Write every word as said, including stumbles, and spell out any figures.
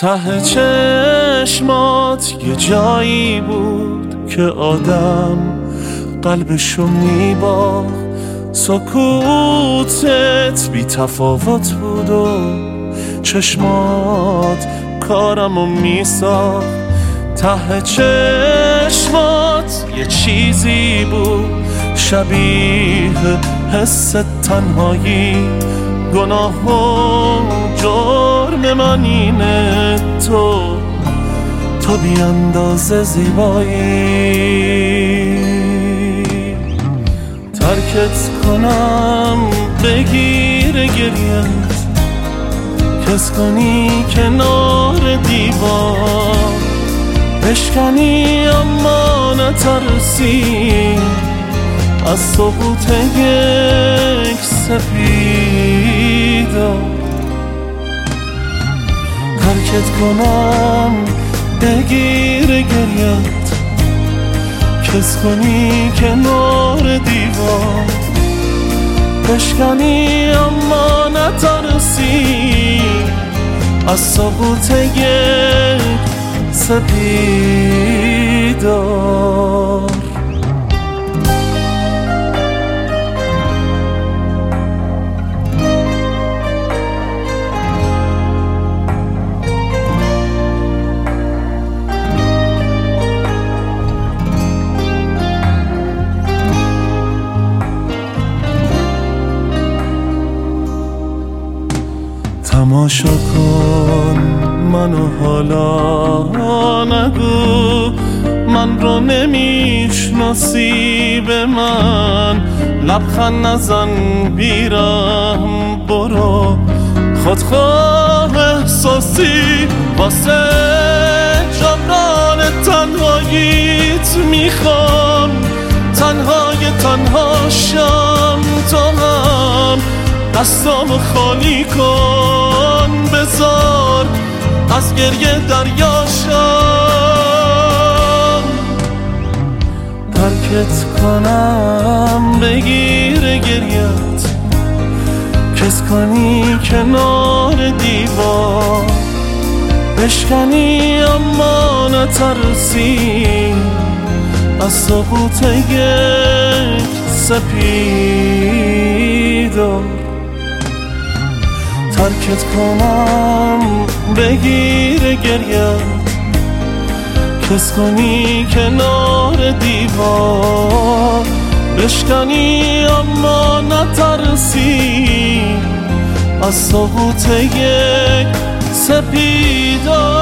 ته چشمات یه جایی بود که آدم قلبشو میباخت، سکوتت بی تفاوت بود و چشمات کارمو میساخت. ته چشمات یه چیزی بود شبیه حس تنهایی، گناه و جرم من اینه تو تو بی اندازه زیبایی. ترکت کنم بگیر گریت، کس کنی کنار دیوار، بشکنی اما نترسی از سقوط یک سپیدا. ترکت کنم بگیر گریت، کس کنی کنار دیوار، بشکنی اما نترسی از سقوط یک سپیدار. تماشا کن منو حالا، نگو من رو نمیشناسی، به من لبخند نزن بیرم، برو خودخواه احساسی واسه جبران تنهاییت میخوام، تنهای تنها شم تا هم دستامو خالی کن، بذار از گریه دریاشم. ترکت کنم بگیر گریت، کس کنی کنار دیوار، بشکنی اما نترسی از سقوط یک سپیدار. ترکت کنم بگیر گریت، کس کنی کنار دیوار، بشکنی اما نترسی از سقوط یک سپیدار.